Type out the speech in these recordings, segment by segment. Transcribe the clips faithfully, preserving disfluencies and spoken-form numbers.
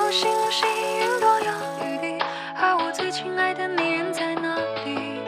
有星无息，云朵有雨滴，而我最亲爱的你人在哪里？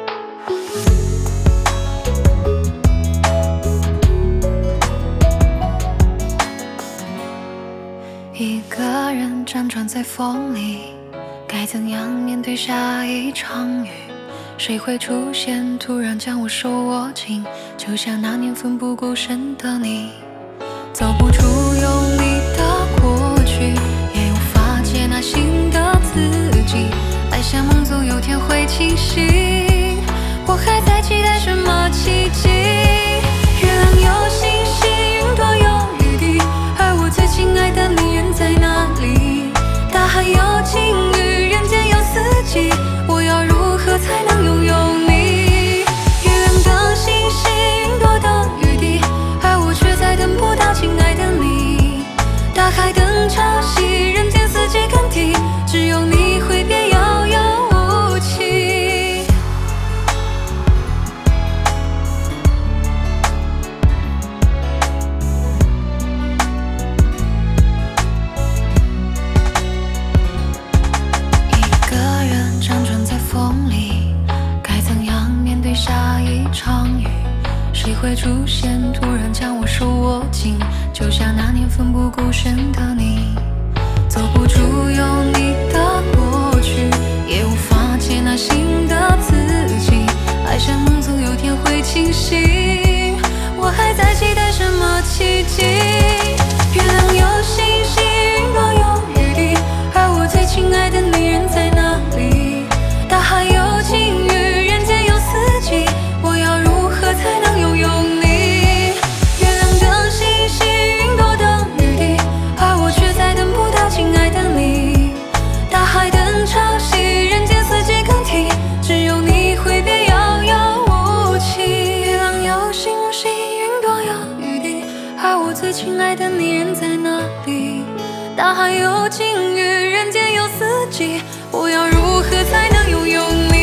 一个人辗转在风里，该怎样面对下一场雨？谁会出现，突然将我手握紧，就像那年奋不顾身的你。走不出有你的过去，也无法接纳新的自己。爱像梦总有天会清醒，我还在期待什么奇迹？月亮有星星，云朵有雨滴，而我最亲爱的你人在哪里？大海有晴雨，人间有四季，我要如何才能拥有你？月亮等星星，云朵等雨滴，而我却再等不到亲爱的你。大海等潮汐，人间四季更替，只有你挥别遥遥无期。一个人辗转在风里，该怎样面对下一场雨？谁会出现，突然将我手握紧，就像那年奋不顾身的你。走不出有你的过去，也无法接纳新的自己。爱像梦总有天会清醒，我还在期待什么奇迹？月亮有星星，云朵有雨滴，而我最亲爱的你人在哪里？大海有晴雨，人间有四季，我要如何才能拥有你？月亮等星星，云朵等雨滴，而我却再等不到亲爱的你。大海等潮汐，人间四季更替，只有你挥别遥遥无期。月亮有星无息，云朵有雨滴，而我最亲爱的你人在哪里？大海有晴雨，人间有四季，我要如何才能拥有你？